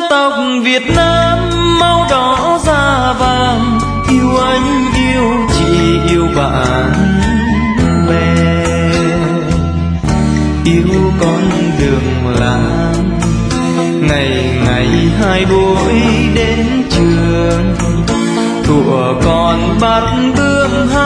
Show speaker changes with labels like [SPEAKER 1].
[SPEAKER 1] tộc Việt Nam máu đỏ da vàng, yêu anh yêu chị yêu bạn bè, yêu con đường làng, ngày ngày hai buổi đến trường, thuở còn bát bướm